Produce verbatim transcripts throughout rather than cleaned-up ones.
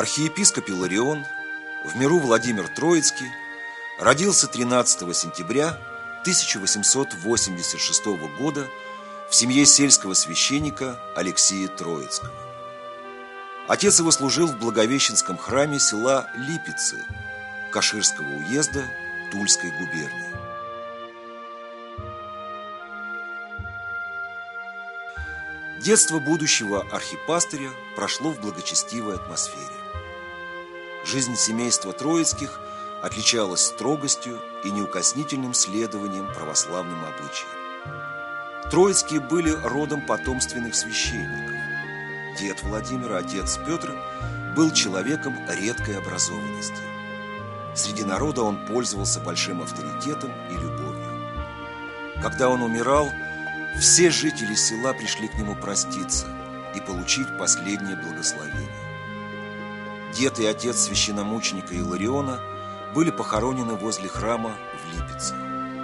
Архиепископ Иларион, в миру Владимир Троицкий, родился тринадцатого сентября тысяча восемьсот восемьдесят шестого года в семье сельского священника Алексея Троицкого. Отец его служил в Благовещенском храме села Липицы Каширского уезда Тульской губернии. Детство будущего архипастыря прошло в благочестивой атмосфере. Жизнь семейства Троицких отличалась строгостью и неукоснительным следованием православным обычаям. Троицкие были родом потомственных священников. Дед Владимир, отец Петр, был человеком редкой образованности. Среди народа он пользовался большим авторитетом и любовью. Когда он умирал, все жители села пришли к нему проститься и получить последнее благословение. Дед и отец священномученика Илариона были похоронены возле храма в Липице.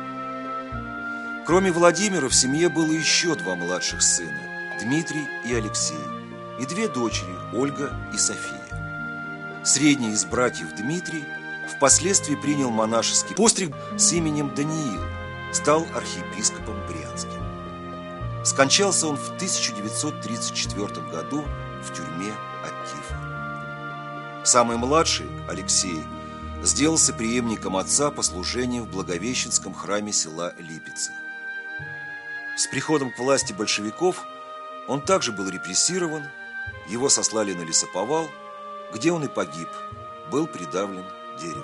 Кроме Владимира в семье было еще два младших сына – Дмитрий и Алексей, и две дочери – Ольга и София. Средний из братьев Дмитрий впоследствии принял монашеский постриг с именем Даниил, стал архиепископом Брянским. Скончался он в тысяча девятьсот тридцать четвёртом году в тюрьме от тифа. Самый младший, Алексей, сделался преемником отца по служению в Благовещенском храме села Липицы. С приходом к власти большевиков он также был репрессирован, его сослали на лесоповал, где он и погиб, был придавлен деревом.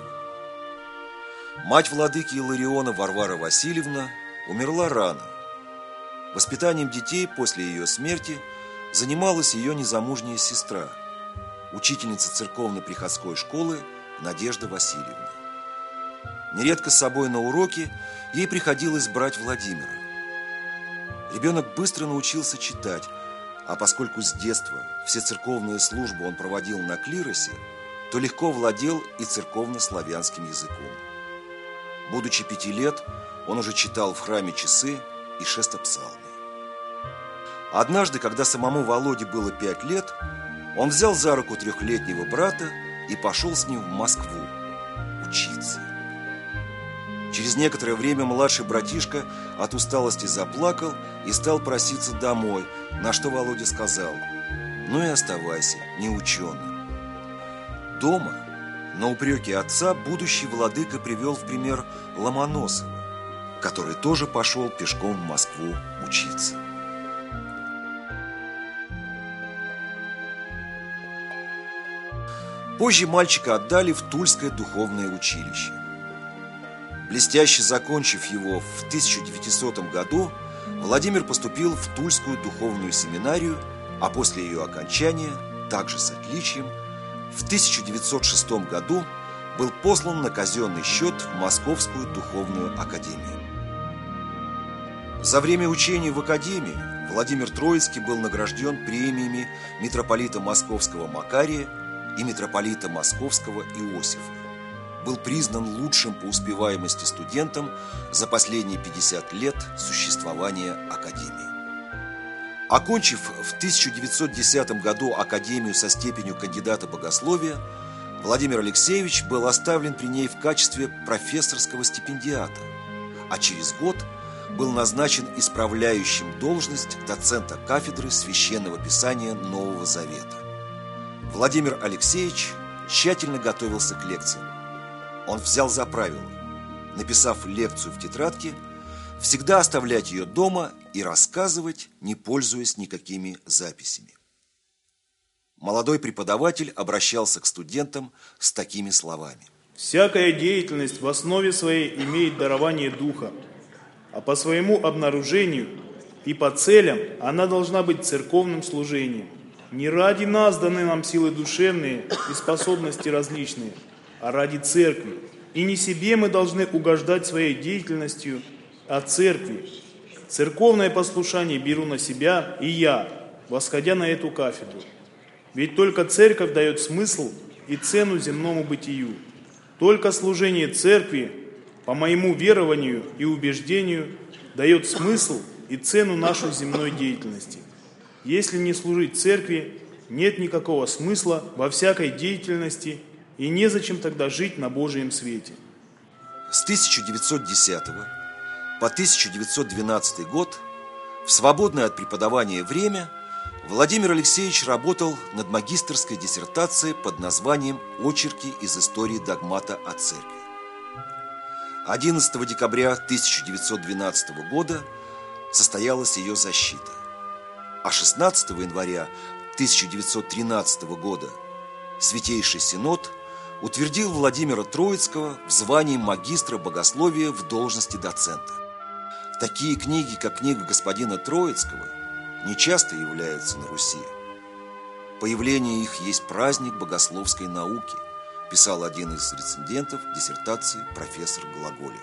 Мать владыки Илариона Варвара Васильевна умерла рано. Воспитанием детей после ее смерти занималась ее незамужняя сестра, учительница церковно-приходской школы Надежда Васильевна. Нередко с собой на уроки ей приходилось брать Владимира. Ребенок быстро научился читать, а поскольку с детства все церковные службы он проводил на клиросе, то легко владел и церковно-славянским языком. Будучи пяти лет, он уже читал в храме часы и шестопсалмы. Однажды, когда самому Володе было пять лет, он взял за руку трехлетнего брата и пошел с ним в Москву учиться. Через некоторое время младший братишка от усталости заплакал и стал проситься домой, на что Володя сказал: «Ну и оставайся, неученый». Дома, на упреки отца, будущий владыка привел в пример Ломоносова, который тоже пошел пешком в Москву учиться. Позже мальчика отдали в Тульское духовное училище. Блестяще закончив его в тысяча девятисотом году, Владимир поступил в Тульскую духовную семинарию, а после ее окончания, также с отличием, в тысяча девятьсот шестом году был послан на казенный счет в Московскую духовную академию. За время учения в академии Владимир Троицкий был награжден премиями митрополита Московского Макария и митрополита Московского Иосифа. Был признан лучшим по успеваемости студентом за последние пятьдесят лет существования академии. Окончив в тысяча девятьсот десятом году академию со степенью кандидата богословия, Владимир Алексеевич был оставлен при ней в качестве профессорского стипендиата, а через год был назначен исправляющим должность доцента кафедры Священного Писания Нового Завета. Владимир Алексеевич тщательно готовился к лекциям. Он взял за правило, написав лекцию в тетрадке, всегда оставлять ее дома и рассказывать, не пользуясь никакими записями. Молодой преподаватель обращался к студентам с такими словами. «Всякая деятельность в основе своей имеет дарование духа, а по своему обнаружению и по целям она должна быть церковным служением. Не ради нас даны нам силы душевные и способности различные, а ради церкви. И не себе мы должны угождать своей деятельностью, а церкви. Церковное послушание беру на себя и я, восходя на эту кафедру. Ведь только церковь дает смысл и цену земному бытию. Только служение церкви, по моему верованию и убеждению, дает смысл и цену нашей земной деятельности. Если не служить церкви, нет никакого смысла во всякой деятельности и незачем тогда жить на Божьем свете. С тысяча девятьсот десятого по тысяча девятьсот двенадцатый год в свободное от преподавания время Владимир Алексеевич работал над магистерской диссертацией под названием «Очерки из истории догмата о церкви». одиннадцатого декабря тысяча девятьсот двенадцатого года состоялась ее защита, а шестнадцатого января тысяча девятьсот тринадцатого года Святейший Синод утвердил Владимира Троицкого в звании магистра богословия в должности доцента. Такие книги, как книга господина Троицкого, нечасто являются на Руси. Появление их есть праздник богословской науки, писал один из рецензентов диссертации профессор Глаголев.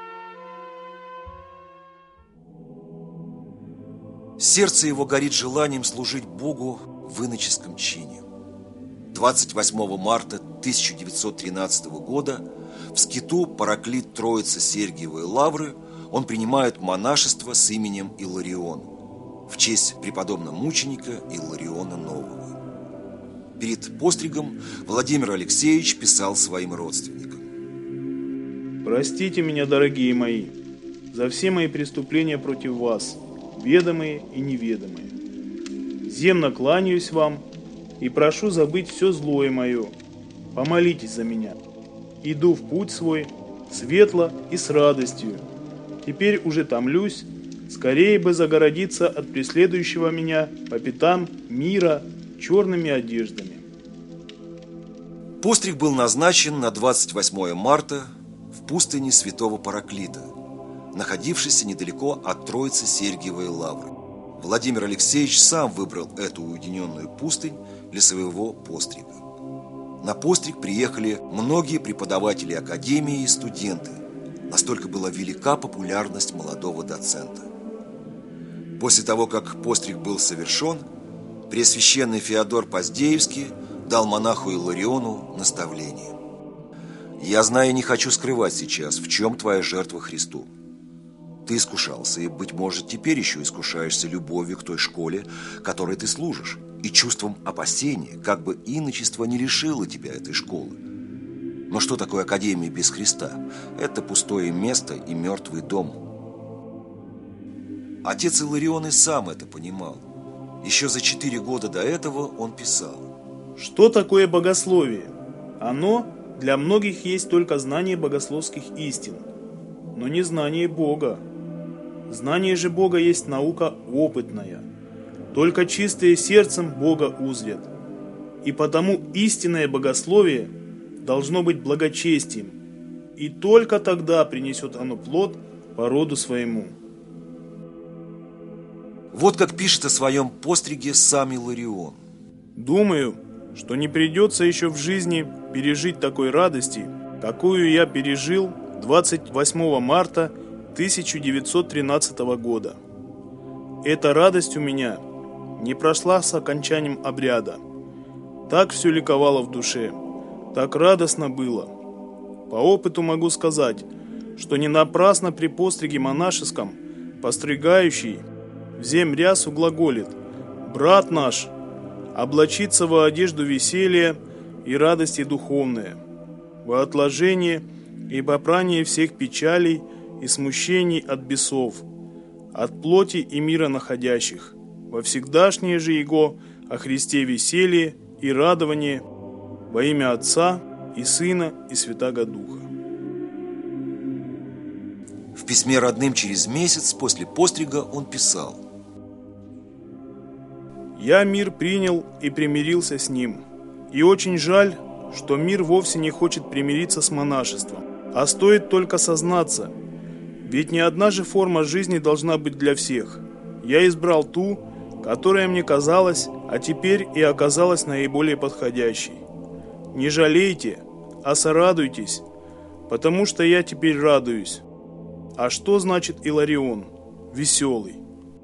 Сердце его горит желанием служить Богу в иноческом чине. двадцать восьмого марта тысяча девятьсот тринадцатого года в скиту «Параклит Троицы Сергиевой Лавры» он принимает монашество с именем Иларион в честь преподобного мученика Илариона Нового. Перед постригом Владимир Алексеевич писал своим родственникам: «Простите меня, дорогие мои, за все мои преступления против вас, ведомые и неведомые. Земно кланяюсь вам и прошу забыть все злое мое. Помолитесь за меня. Иду в путь свой светло и с радостью. Теперь уже томлюсь, скорее бы загородиться от преследующего меня по пятам мира черными одеждами». Постриг был назначен на двадцать восьмое марта в пустыне Святого Параклита, находившейся недалеко от Троицы Сергиевой Лавры. Владимир Алексеевич сам выбрал эту уединенную пустынь для своего пострига. На постриг приехали многие преподаватели академии и студенты. Настолько была велика популярность молодого доцента. После того, как постриг был совершен, Преосвященный Феодор Поздеевский дал монаху Илариону наставление: «Я знаю и не хочу скрывать сейчас, в чем твоя жертва Христу. Ты искушался, и, быть может, теперь еще искушаешься любовью к той школе, которой ты служишь, и чувством опасения, как бы иночество не лишило тебя этой школы. Но что такое академия без Христа? Это пустое место и мертвый дом». Отец Иларион и сам это понимал. Еще за четыре года до этого он писал: «Что такое богословие? Оно для многих есть только знание богословских истин, но не знание Бога. Знание же Бога есть наука опытная. Только чистые сердцем Бога узрят. И потому истинное богословие должно быть благочестием, и только тогда принесет оно плод по роду своему». Вот как пишет о своем постриге сам Иларион: «Думаю, что не придется еще в жизни пережить такой радости, какую я пережил двадцать восьмого марта тысяча девятьсот тринадцатого года. Эта радость у меня не прошла с окончанием обряда. Так все ликовало в душе, так радостно было. По опыту могу сказать, что не напрасно при постриге монашеском постригающий взем рясу глаголит: «Брат наш облачится во одежду веселья и радости духовные, во отложение и попрание всех печалей и смущений от бесов, от плоти и мира находящих, во всегдашнее же его о Христе веселье и радование во имя Отца и Сына и Святаго Духа». В письме родным через месяц после пострига он писал: «Я мир принял и примирился с ним, и очень жаль, что мир вовсе не хочет примириться с монашеством, а стоит только сознаться, ведь не одна же форма жизни должна быть для всех. Я избрал ту, которая мне казалась, а теперь и оказалась наиболее подходящей. Не жалейте, а сорадуйтесь, потому что я теперь радуюсь». А что значит Иларион? Веселый.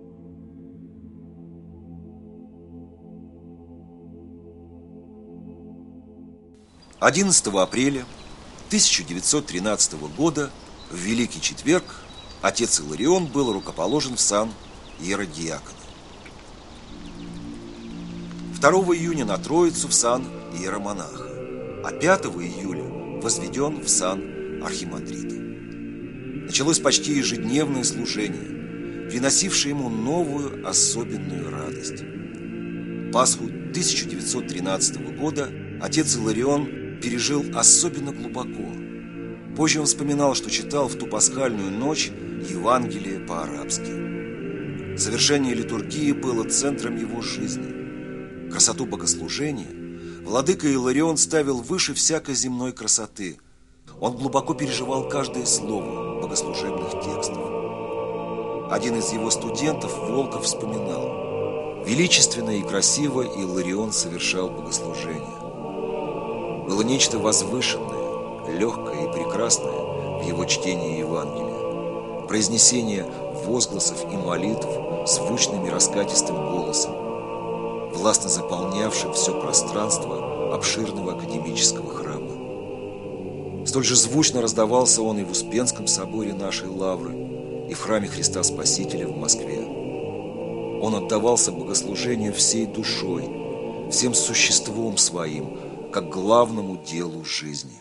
одиннадцатого апреля тысяча девятьсот тринадцатого года в Великий Четверг отец Иларион был рукоположен в сан иеродиакона. В второго июня на Троицу в сан иеромонаха, а пятого июля возведен в сан архимандрита. Началось почти ежедневное служение, приносившее ему новую особенную радость. Пасху тысяча девятьсот тринадцатого года отец Иларион пережил особенно глубоко. Позже он вспоминал, что читал в ту пасхальную ночь Евангелие по-арабски. Совершение литургии было центром его жизни. Красоту богослужения владыка Иларион ставил выше всякой земной красоты. Он глубоко переживал каждое слово богослужебных текстов. Один из его студентов, Волков, вспоминал: величественно и красиво Иларион совершал богослужение. Было нечто возвышенное, легкое и прекрасное в его чтении Евангелия. Произнесение возгласов и молитв звучным и раскатистым голосом, властно заполнявшим все пространство обширного академического храма. Столь же звучно раздавался он и в Успенском соборе нашей Лавры, и в храме Христа Спасителя в Москве. Он отдавался богослужению всей душой, всем существом своим, как главному делу жизни.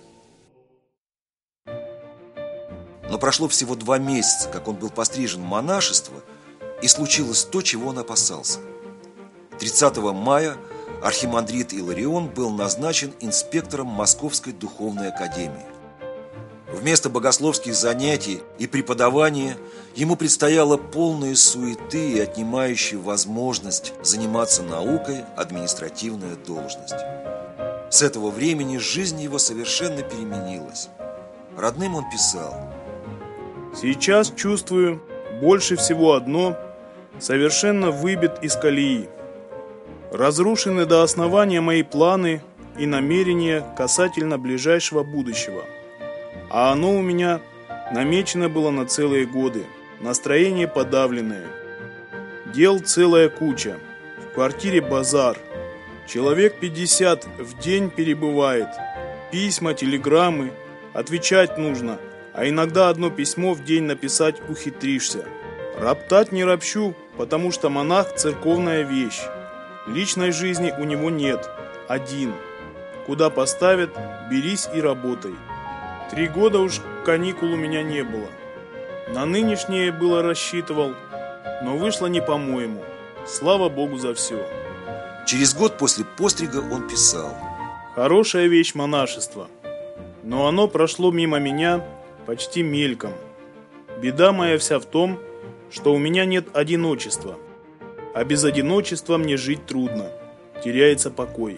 Но прошло всего два месяца, как он был пострижен в монашество, и случилось то, чего он опасался. тридцатого мая архимандрит Иларион был назначен инспектором Московской духовной академии. Вместо богословских занятий и преподавания ему предстояла полная суеты и отнимающая возможность заниматься наукой административная должность. С этого времени жизнь его совершенно переменилась. Родным он писал: «Сейчас чувствую больше всего одно: совершенно выбит из колеи. Разрушены до основания мои планы и намерения касательно ближайшего будущего. А оно у меня намечено было на целые годы. Настроение подавленное. Дел целая куча. В квартире базар. Человек пятьдесят в день перебывает. Письма, телеграммы. Отвечать нужно. А иногда одно письмо в день написать ухитришься. Роптать не ропщу, потому что монах – церковная вещь. Личной жизни у него нет. Один. Куда поставят, берись и работай. Три года уж каникул у меня не было. На нынешнее было рассчитывал, но вышло не по-моему. Слава Богу за все». Через год после пострига он писал: «Хорошая вещь монашество, но оно прошло мимо меня почти мельком. Беда моя вся в том, что у меня нет одиночества, а без одиночества мне жить трудно, теряется покой».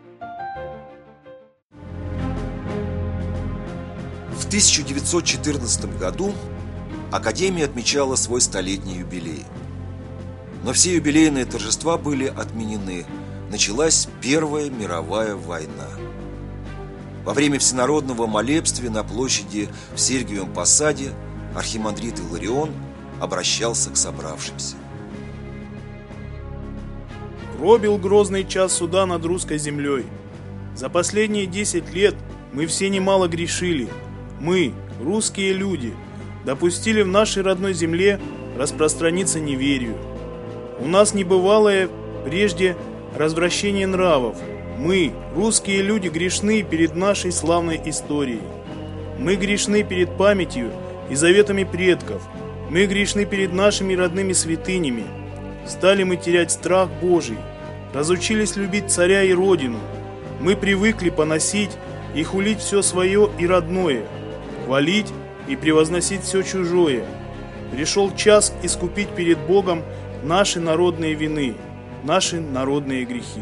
В тысяча девятьсот четырнадцатом году Академия отмечала свой столетний юбилей. Но все юбилейные торжества были отменены. Началась Первая мировая война. Во время всенародного молебствия на площади в Сергиевом Посаде архимандрит Иларион обращался к собравшимся: «Пробил грозный час суда над русской землей. За последние десять лет мы все немало грешили. Мы, русские люди, допустили в нашей родной земле распространиться неверию. У нас небывалое прежде развращение нравов. Мы, русские люди, грешны перед нашей славной историей. Мы грешны перед памятью и заветами предков. Мы грешны перед нашими родными святынями. Стали мы терять страх Божий, разучились любить царя и родину. Мы привыкли поносить и хулить все свое и родное, хвалить и превозносить все чужое. Пришел час искупить перед Богом наши народные вины, наши народные грехи».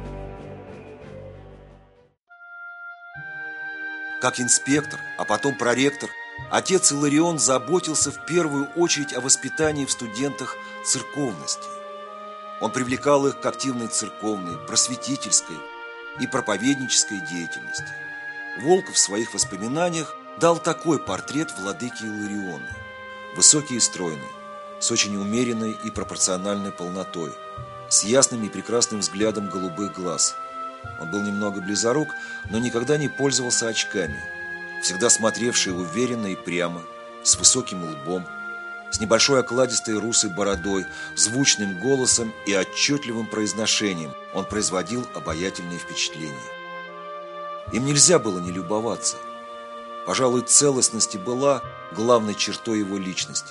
Как инспектор, а потом проректор, отец Иларион заботился в первую очередь о воспитании в студентах церковности. Он привлекал их к активной церковной, просветительской и проповеднической деятельности. Волков в своих воспоминаниях дал такой портрет владыки Илариона: высокий и стройный, с очень умеренной и пропорциональной полнотой, с ясным и прекрасным взглядом голубых глаз. Он был немного близорук, но никогда не пользовался очками, всегда смотревший уверенно и прямо, с высоким лбом, с небольшой окладистой русой бородой, звучным голосом и отчетливым произношением он производил обаятельные впечатления. Им нельзя было не любоваться. Пожалуй, целостность и была главной чертой его личности.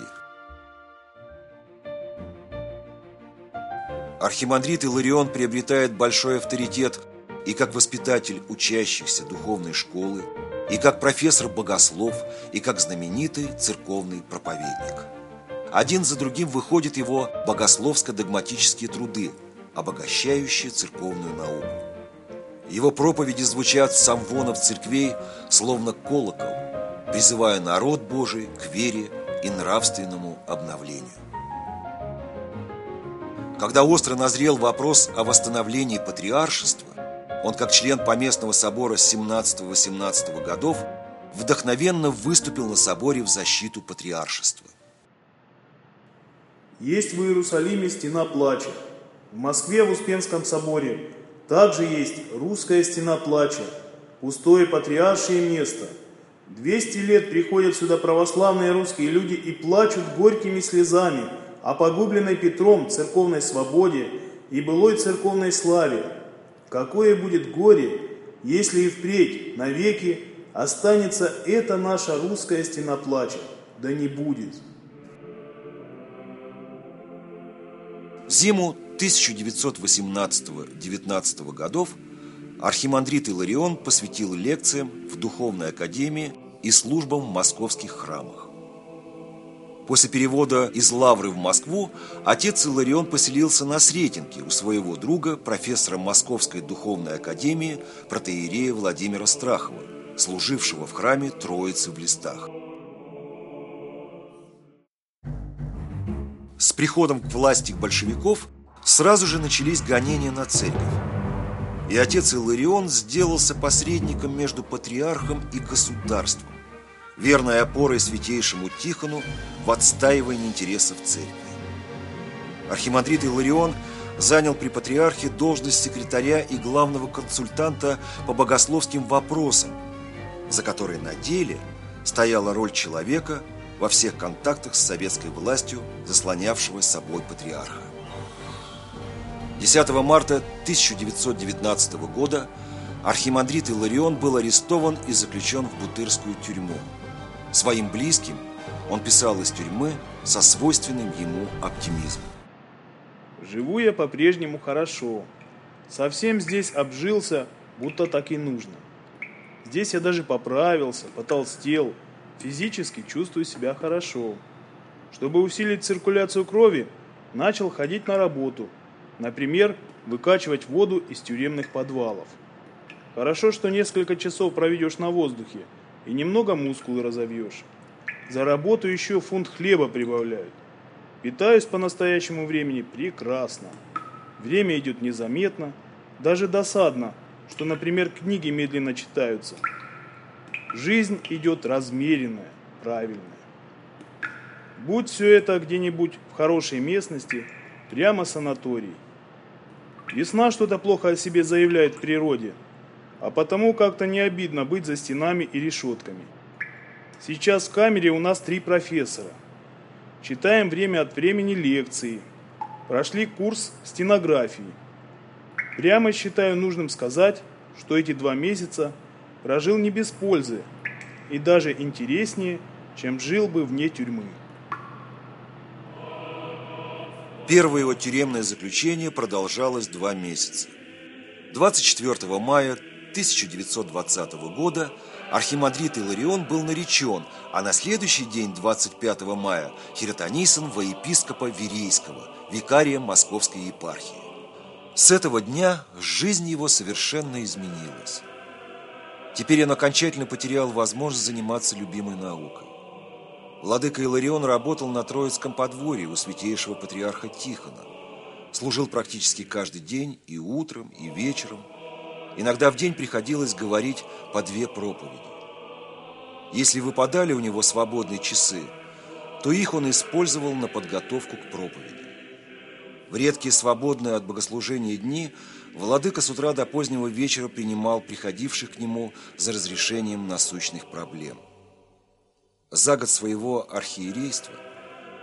Архимандрит Иларион приобретает большой авторитет и как воспитатель учащихся духовной школы, и как профессор-богослов, и как знаменитый церковный проповедник. Один за другим выходят его богословско-догматические труды, обогащающие церковную науку. Его проповеди звучат с амвонов церквей, словно колокол, призывая народ Божий к вере и нравственному обновлению. Когда остро назрел вопрос о восстановлении патриаршества, он, как член Поместного собора семнадцатого-восемнадцатого годов, вдохновенно выступил на соборе в защиту патриаршества. Есть в Иерусалиме стена плача. В Москве в Успенском соборе также есть русская стена плача, пустое патриаршее место. Двести лет приходят сюда православные русские люди и плачут горькими слезами о погубленной Петром церковной свободе и былой церковной славе. Какое будет горе, если и впредь навеки останется эта наша русская стена плача, да не будет. В зиму тысяча девятьсот восемнадцатого-девятнадцатого годов архимандрит Иларион посвятил лекциям в Духовной академии и службам в московских храмах. После перевода из Лавры в Москву отец Иларион поселился на Сретенке у своего друга, профессора Московской Духовной академии, протоиерея Владимира Страхова, служившего в храме Троицы в Листах. С приходом к власти большевиков сразу же начались гонения на церковь. И отец Иларион сделался посредником между патриархом и государством, верной опорой святейшему Тихону в отстаивании интересов церкви. Архимандрит Иларион занял при патриархе должность секретаря и главного консультанта по богословским вопросам, за которой на деле стояла роль человека во всех контактах с советской властью, заслонявшего собой патриарха. десятого марта тысяча девятьсот девятнадцатого года архимандрит Иларион был арестован и заключен в Бутырскую тюрьму. Своим близким он писал из тюрьмы со свойственным ему оптимизмом. «Живу я по-прежнему хорошо. Совсем здесь обжился, будто так и нужно. Здесь я даже поправился, потолстел, физически чувствую себя хорошо. Чтобы усилить циркуляцию крови, начал ходить на работу. Например, выкачивать воду из тюремных подвалов. Хорошо, что несколько часов проведешь на воздухе и немного мускулы разовьешь. За работу еще фунт хлеба прибавляют. Питаюсь по настоящему времени прекрасно. Время идет незаметно, даже досадно, что, например, книги медленно читаются. Жизнь идет размеренная, правильная. Будь все это где-нибудь в хорошей местности, прямо санаторий. Весна что-то плохо о себе заявляет в природе, а потому как-то не обидно быть за стенами и решетками. Сейчас в камере у нас три профессора. Читаем время от времени лекции. Прошли курс стенографии. Прямо считаю нужным сказать, что эти два месяца прожил не без пользы и даже интереснее, чем жил бы вне тюрьмы. Первое его тюремное заключение продолжалось два месяца. двадцать четвёртого мая тысяча девятьсот двадцатого года архимандрит Иларион был наречен, а на следующий день, двадцать пятого мая, хиротонисан во епископа Верейского, викария Московской епархии. С этого дня жизнь его совершенно изменилась. Теперь он окончательно потерял возможность заниматься любимой наукой. Владыка Иларион работал на Троицком подворье у святейшего патриарха Тихона. Служил практически каждый день, и утром, и вечером. Иногда в день приходилось говорить по две проповеди. Если выпадали у него свободные часы, то их он использовал на подготовку к проповеди. В редкие свободные от богослужения дни владыка с утра до позднего вечера принимал приходивших к нему за разрешением насущных проблем. За год своего архиерейства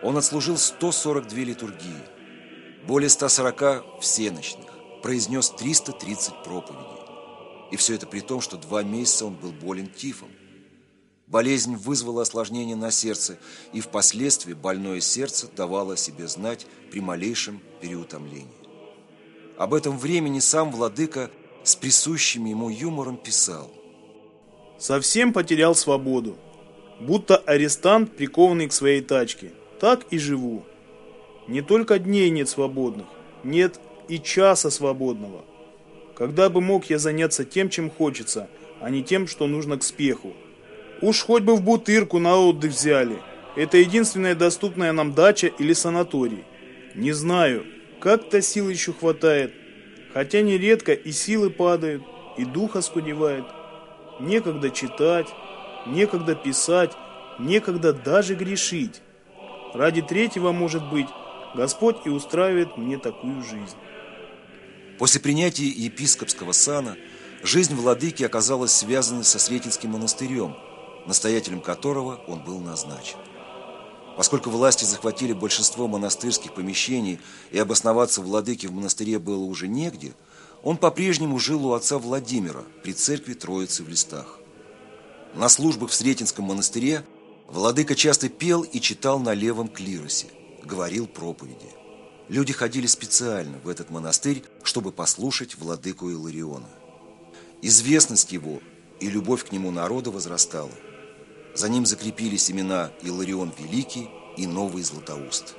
Он отслужил сто сорок две литургии, более ста сорока всенощных, произнес триста тридцать проповедей. И все это при том, что два месяца он был болен тифом. Болезнь вызвала осложнение на сердце, и впоследствии больное сердце давало о себе знать при малейшем переутомлении. Об этом времени сам владыка с присущим ему юмором писал: «Совсем потерял свободу, будто арестант, прикованный к своей тачке. Так и живу. Не только дней нет свободных, нет и часа свободного. Когда бы мог я заняться тем, чем хочется, а не тем, что нужно к спеху. Уж хоть бы в Бутырку на отдых взяли. Это единственная доступная нам дача или санаторий. Не знаю, как-то сил еще хватает, хотя нередко и силы падают, и дух оскудевает. Некогда читать, некогда писать, некогда даже грешить. Ради третьего, может быть, Господь и устраивает мне такую жизнь». После принятия епископского сана жизнь владыки оказалась связанной со Сретенским монастырем, настоятелем которого он был назначен. Поскольку власти захватили большинство монастырских помещений и обосноваться владыке в монастыре было уже негде, он по-прежнему жил у отца Владимира при церкви Троицы в Листах. На службах в Сретенском монастыре владыка часто пел и читал на левом клиросе, говорил проповеди. Люди ходили специально в этот монастырь, чтобы послушать владыку Илариона. Известность его и любовь к нему народа возрастала. За ним закрепились имена Иларион Великий и Новый Златоуст.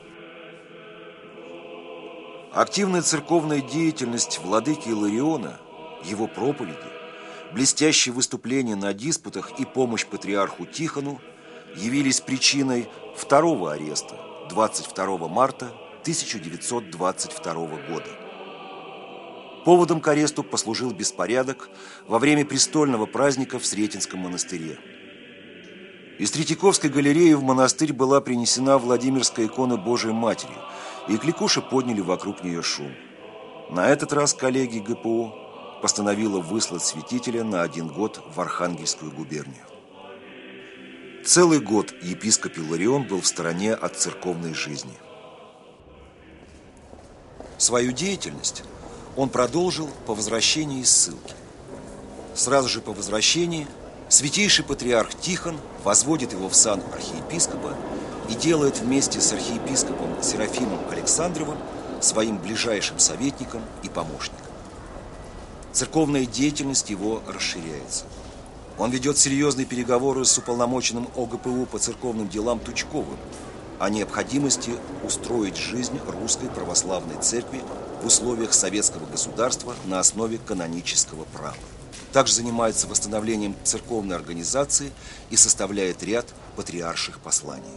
Активная церковная деятельность владыки Илариона, его проповеди, блестящие выступления на диспутах и помощь патриарху Тихону явились причиной второго ареста двадцать второго марта тысяча девятьсот двадцать второго года. Поводом к аресту послужил беспорядок во время престольного праздника в Сретенском монастыре. Из Третьяковской галереи в монастырь была принесена Владимирская икона Божией Матери, и кликуши подняли вокруг нее шум. На этот раз коллегия ГПУ постановила выслать святителя на один год в Архангельскую губернию. Целый год епископ Иларион был в стороне от церковной жизни. Свою деятельность он продолжил по возвращении из ссылки. Сразу же по возвращении святейший патриарх Тихон возводит его в сан архиепископа и делает вместе с архиепископом Серафимом Александровым своим ближайшим советником и помощником. Церковная деятельность его расширяется. Он ведет серьезные переговоры с уполномоченным ОГПУ по церковным делам Тучковым о необходимости устроить жизнь русской православной церкви в условиях советского государства на основе канонического права. Также занимается восстановлением церковной организации и составляет ряд патриарших посланий.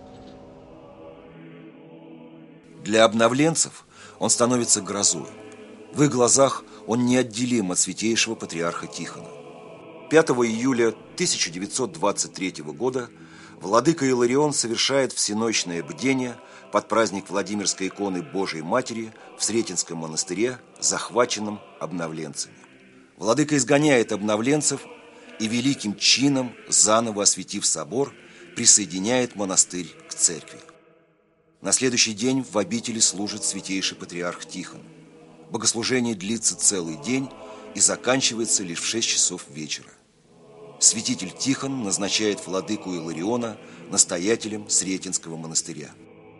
Для обновленцев он становится грозой. В их глазах он неотделим от святейшего патриарха Тихона. пятого июля тысяча девятьсот двадцать третьего года владыка Иларион совершает всеночное бдение под праздник Владимирской иконы Божией Матери в Сретенском монастыре, захваченном обновленцами. Владыка изгоняет обновленцев и великим чином, заново осветив собор, присоединяет монастырь к церкви. На следующий день в обители служит святейший патриарх Тихон. Богослужение длится целый день и заканчивается лишь в шесть часов вечера. Святитель Тихон назначает владыку Илариона настоятелем Сретенского монастыря.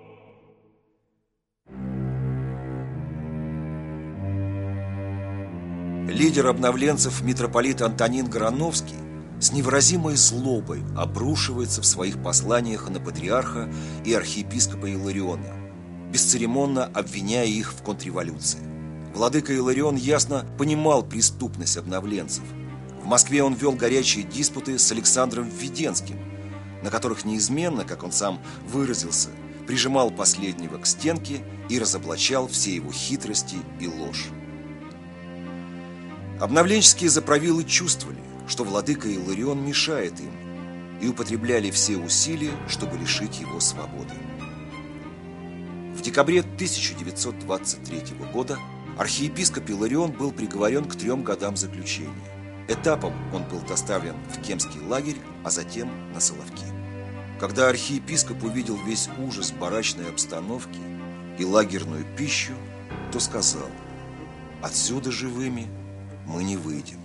Лидер обновленцев митрополит Антонин Грановский с невыразимой злобой обрушивается в своих посланиях на патриарха и архиепископа Илариона, бесцеремонно обвиняя их в контрреволюции. Владыка Иларион ясно понимал преступность обновленцев. В Москве он вел горячие диспуты с Александром Введенским, на которых неизменно, как он сам выразился, прижимал последнего к стенке и разоблачал все его хитрости и ложь. Обновленческие заправилы чувствовали, что владыка Иларион мешает им, и употребляли все усилия, чтобы лишить его свободы. В декабре тысяча девятьсот двадцать третьего года архиепископ Иларион был приговорен к трем годам заключения. Этапом он был доставлен в Кемский лагерь, а затем на Соловки. Когда архиепископ увидел весь ужас барачной обстановки и лагерную пищу, то сказал: «Отсюда живыми мы не выйдем».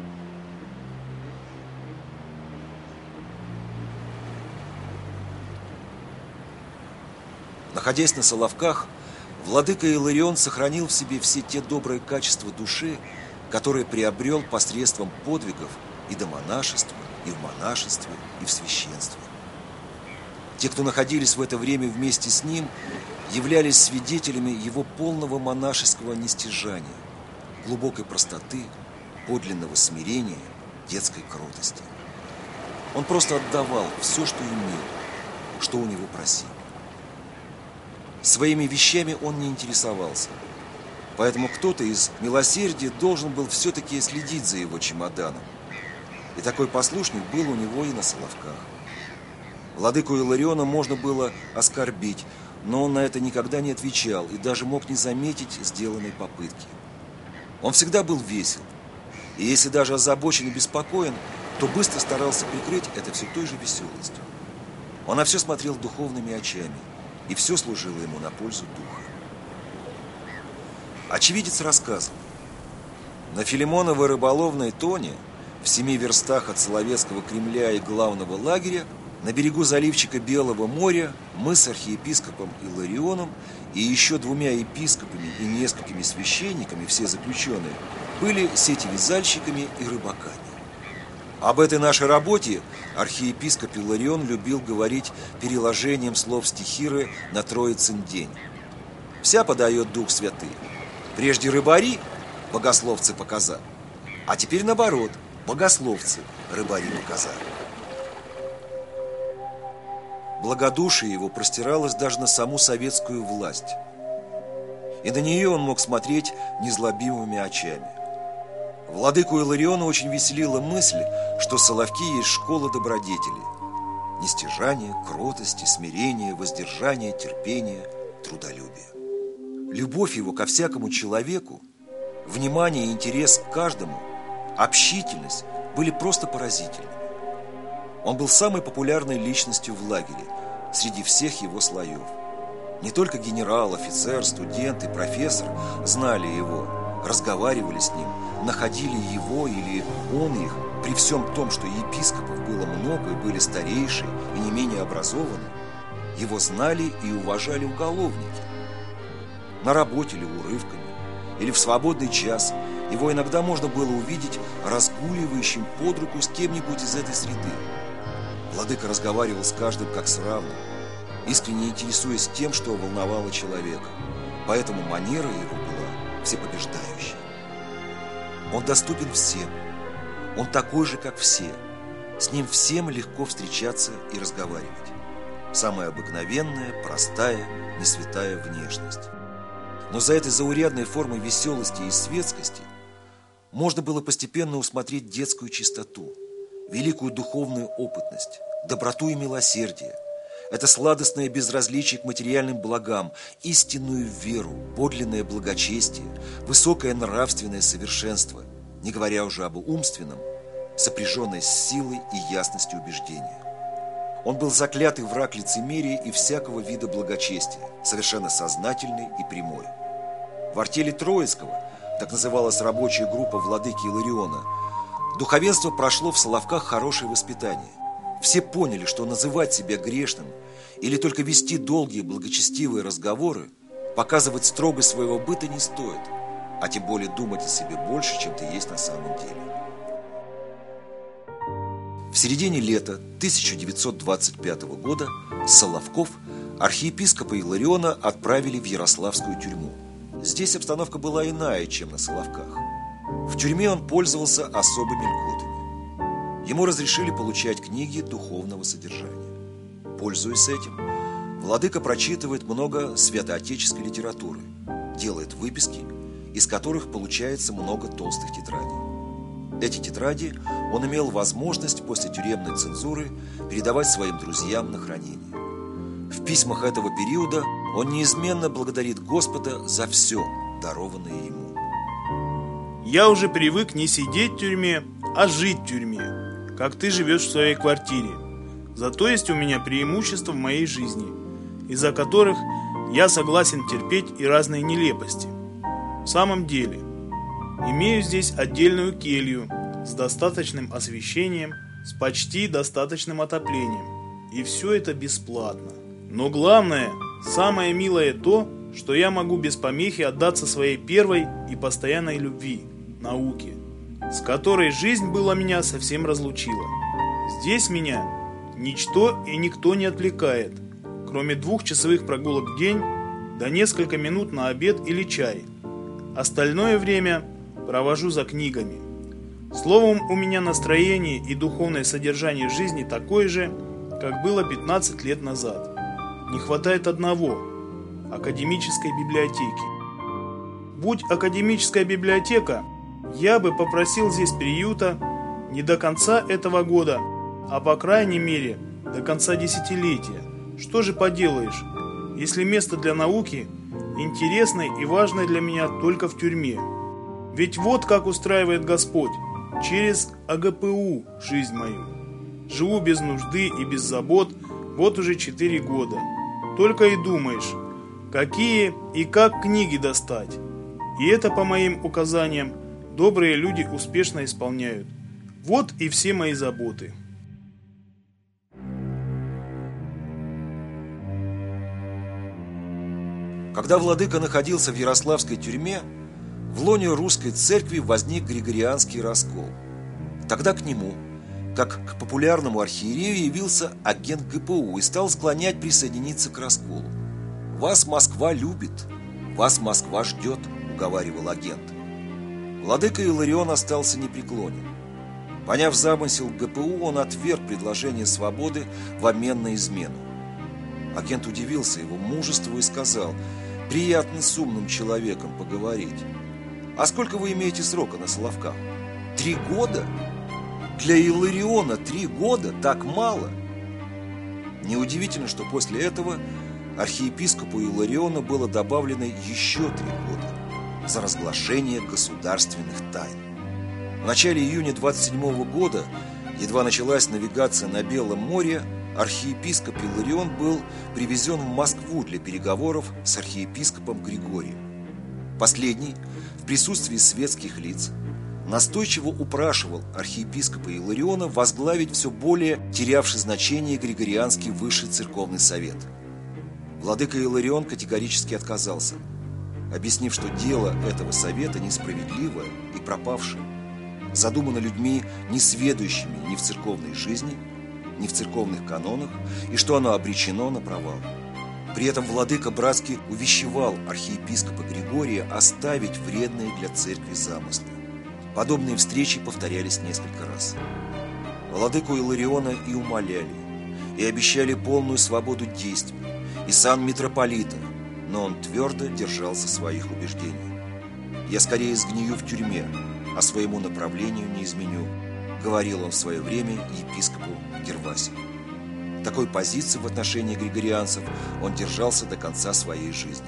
Находясь на Соловках, владыка Иларион сохранил в себе все те добрые качества души, которые приобрел посредством подвигов и до монашества, и в монашестве, и в священстве. Те, кто находились в это время вместе с ним, являлись свидетелями его полного монашеского нестяжания, глубокой простоты, подлинного смирения, детской кротости. Он просто отдавал все, что имел, что у него просили. Своими вещами он не интересовался, поэтому кто-то из милосердия должен был все-таки следить за его чемоданом. И такой послушник был у него и на Соловках. Владыку Илариона можно было оскорбить, но он на это никогда не отвечал и даже мог не заметить сделанной попытки. Он всегда был весел, и если даже озабочен и беспокоен, то быстро старался прикрыть это все той же веселостью. Он на все смотрел духовными очами, и все служило ему на пользу духа. Очевидец рассказывал: на Филимоновой рыболовной тоне, в семи верстах от Соловецкого Кремля и главного лагеря, на берегу заливчика Белого моря, мы с архиепископом Иларионом и еще двумя епископами и несколькими священниками, все заключенные, были сетевязальщиками и рыбаками. Об этой нашей работе архиепископ Иларион любил говорить переложением слов стихиры на Троицын день. Вся подает Дух Святый. Прежде рыбари, богословцы показа, а теперь наоборот, богословцы, рыбари показа. Благодушие его простиралось даже на саму советскую власть. И на нее он мог смотреть незлобивыми очами. Владыку Илариона очень веселила мысль, что Соловки есть школа добродетелей. Нестяжание, кротости, смирение, воздержание, терпение, трудолюбие. Любовь его ко всякому человеку, внимание и интерес к каждому, общительность были просто поразительны. Он был самой популярной личностью в лагере, среди всех его слоев. Не только генерал, офицер, студент и профессор знали его, разговаривали с ним, находили его или он их, при всем том, что епископов было много и были старейшие и не менее образованы, его знали и уважали уголовники. На работе или урывками, или в свободный час его иногда можно было увидеть разгуливающим под руку с кем-нибудь из этой среды. Владыка разговаривал с каждым как с равным, искренне интересуясь тем, что волновало человека, поэтому манера его была всепобеждающей. Он доступен всем, он такой же, как все, с ним всем легко встречаться и разговаривать. Самая обыкновенная, простая, несвятая внешность. Но за этой заурядной формой веселости и светскости можно было постепенно усмотреть детскую чистоту, великую духовную опытность, доброту и милосердие, это сладостное безразличие к материальным благам, истинную веру, подлинное благочестие, высокое нравственное совершенство, не говоря уже об умственном, сопряженное с силой и ясностью убеждения. Он был заклятый враг лицемерия и всякого вида благочестия, совершенно сознательный и прямой. В артели Троицкого, так называлась рабочая группа владыки Илариона, духовенство прошло в Соловках хорошее воспитание. Все поняли, что называть себя грешным или только вести долгие благочестивые разговоры, показывать строгость своего быта не стоит, а тем более думать о себе больше, чем ты есть на самом деле. В середине лета тысяча девятьсот двадцать пятого года с Соловков архиепископа Илариона отправили в Ярославскую тюрьму. Здесь обстановка была иная, чем на Соловках. В тюрьме он пользовался особыми льготами. Ему разрешили получать книги духовного содержания. Пользуясь этим, владыка прочитывает много святоотеческой литературы, делает выписки, из которых получается много толстых тетрадей. Эти тетради он имел возможность после тюремной цензуры передавать своим друзьям на хранение. В письмах этого периода он неизменно благодарит Господа за все, дарованное ему. «Я уже привык не сидеть в тюрьме, а жить в тюрьме, как ты живешь в своей квартире. Зато есть у меня преимущества в моей жизни, из-за которых я согласен терпеть и разные нелепости. В самом деле, имею здесь отдельную келью с достаточным освещением, с почти достаточным отоплением. И все это бесплатно. Но главное, самое милое то, что я могу без помехи отдаться своей первой и постоянной любви – науке, с которой жизнь была меня совсем разлучила. Здесь меня ничто и никто не отвлекает, кроме двухчасовых прогулок в день, да несколько минут на обед или чай. Остальное время провожу за книгами. Словом, у меня настроение и духовное содержание жизни такое же, как было пятнадцать лет назад. Не хватает одного – академической библиотеки. Будь академическая библиотека, я бы попросил здесь приюта не до конца этого года, а по крайней мере до конца десятилетия. Что же поделаешь, если место для науки интересное и важное для меня только в тюрьме? Ведь вот как устраивает Господь через а гэ пэ у жизнь мою. Живу без нужды и без забот вот уже четыре года. Только и думаешь, какие и как книги достать. И это, по моим указаниям, добрые люди успешно исполняют. Вот и все мои заботы. Когда владыка находился в Ярославской тюрьме, в лоне русской церкви возник григорианский раскол. Тогда к нему, как к популярному архиерею, явился агент гэ пэ у и стал склонять присоединиться к расколу. «Вас Москва любит, вас Москва ждет», — уговаривал агент. Владыка Иларион остался непреклонен. Поняв замысел гэ пэ у, он отверг предложение свободы в обмен на измену. Агент удивился его мужеству и сказал: «Приятно с умным человеком поговорить. А сколько вы имеете срока на Соловках? Три года? Для Илариона три года так мало?» Неудивительно, что после этого архиепископу Илариону было добавлено еще три года за разглашение государственных тайн. В начале июня двадцать седьмого года, едва началась навигация на Белом море, архиепископ Иларион был привезен в Москву для переговоров с архиепископом Григорием. Последний, в присутствии светских лиц, настойчиво упрашивал архиепископа Илариона возглавить все более терявший значение Григорианский высший церковный совет. Владыка Иларион категорически отказался, объяснив, что дело этого совета несправедливое и пропавшее, задумано людьми, не сведущими ни в церковной жизни, ни в церковных канонах, и что оно обречено на провал. При этом владыка братски увещевал архиепископа Григория оставить вредные для церкви замыслы. Подобные встречи повторялись несколько раз. Владыку Илариона и умоляли, и обещали полную свободу действий, и сан митрополита, но он твердо держался своих убеждений. «Я скорее сгнию в тюрьме, а своему направлению не изменю», говорил он в свое время епископу Гервасию. Такой позиции в отношении григорианцев он держался до конца своей жизни.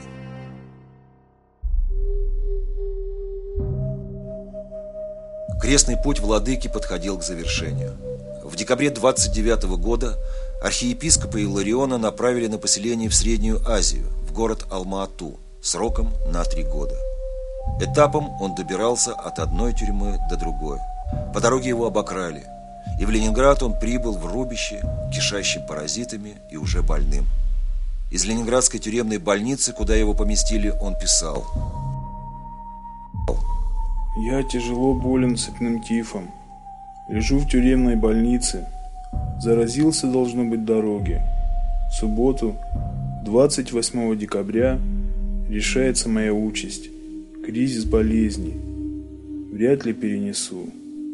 Крестный путь владыки подходил к завершению. В декабре двадцать девятого года архиепископа Илариона направили на поселение в Среднюю Азию, в город Алма-Ату, сроком на три года. Этапом он добирался от одной тюрьмы до другой. По дороге его обокрали, и в Ленинград он прибыл в рубище, кишащим паразитами и уже больным. Из ленинградской тюремной больницы, куда его поместили, он писал: «Я тяжело болен цепным тифом. Лежу в тюремной больнице. Заразился, должно быть, дороги. В субботу, двадцать восьмого декабря, решается моя участь. Кризис болезни. Вряд ли перенесу».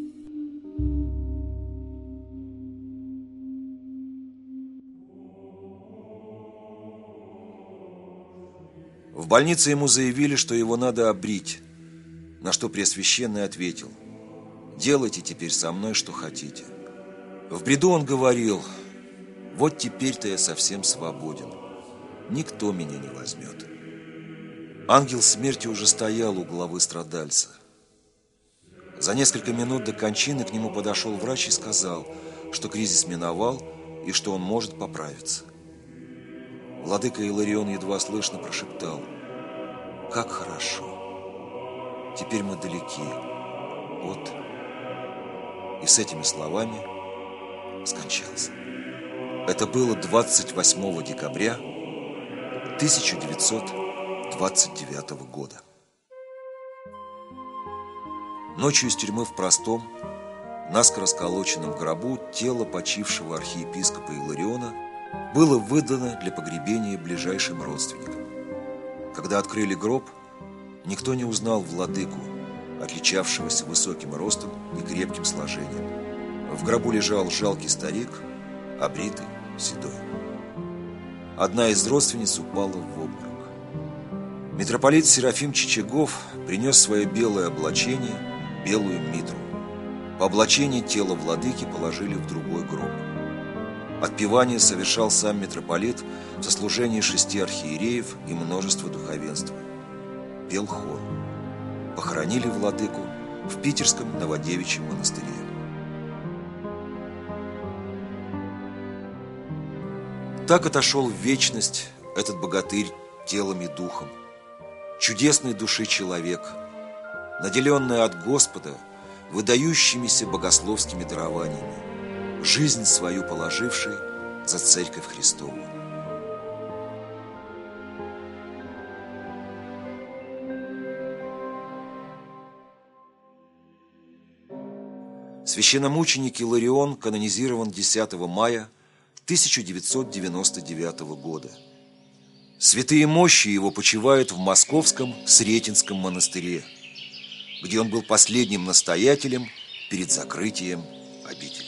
В больнице ему заявили, что его надо обрить, на что Преосвященный ответил: «Делайте теперь со мной, что хотите». В бреду он говорил: «Вот теперь-то я совсем свободен, никто меня не возьмет». Ангел смерти уже стоял у головы страдальца. За несколько минут до кончины к нему подошел врач и сказал, что кризис миновал, и что он может поправиться. Владыка Иларион едва слышно прошептал: «Как хорошо! Теперь мы далеки от...» И с этими словами скончался. Это было двадцать восьмого декабря тысяча девятьсот двадцать девятого года. Ночью из тюрьмы в Простом, наскоро сколоченном гробу, тело почившего архиепископа Илариона было выдано для погребения ближайшим родственникам. Когда открыли гроб, никто не узнал владыку, отличавшегося высоким ростом и крепким сложением. В гробу лежал жалкий старик, обритый, седой. Одна из родственниц упала в обморок. Митрополит Серафим Чичагов принес свое белое облачение, белую митру. По облачении тело владыки положили в другой гроб. Отпевание совершал сам митрополит в сослужении шести архиереев и множества духовенства. Пел хор. Похоронили владыку в питерском Новодевичьем монастыре. Так отошел в вечность этот богатырь телом и духом, чудесной души человек, наделенный от Господа выдающимися богословскими дарованиями, жизнь свою положивший за Церковь Христову. Священномученик Иларион канонизирован десятого мая тысяча девятьсот девяносто девятого года. Святые мощи его почивают в московском Сретенском монастыре, где он был последним настоятелем перед закрытием обители.